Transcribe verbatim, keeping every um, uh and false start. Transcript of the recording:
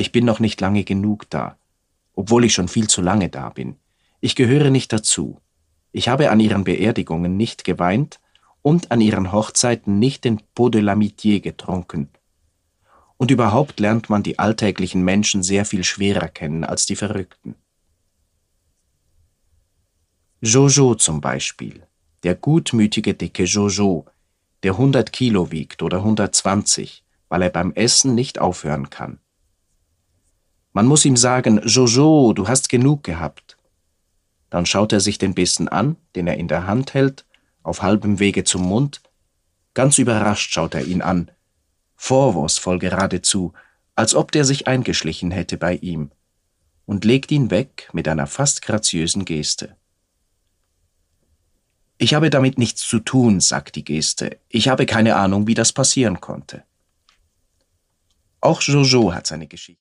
Ich bin noch nicht lange genug da, obwohl ich schon viel zu lange da bin. Ich gehöre nicht dazu. Ich habe an ihren Beerdigungen nicht geweint und an ihren Hochzeiten nicht den Pot de l'Amitié getrunken. Und überhaupt lernt man die alltäglichen Menschen sehr viel schwerer kennen als die Verrückten. Jojo zum Beispiel, der gutmütige dicke Jojo, der hundert Kilo wiegt oder hundertzwanzig, weil er beim Essen nicht aufhören kann. Man muss ihm sagen, Jojo, du hast genug gehabt. Dann schaut er sich den Bissen an, den er in der Hand hält, auf halbem Wege zum Mund. Ganz überrascht schaut er ihn an, vorwurfsvoll geradezu, als ob der sich eingeschlichen hätte bei ihm, und legt ihn weg mit einer fast graziösen Geste. Ich habe damit nichts zu tun, sagt die Geste. Ich habe keine Ahnung, wie das passieren konnte. Auch Jojo hat seine Geschichte.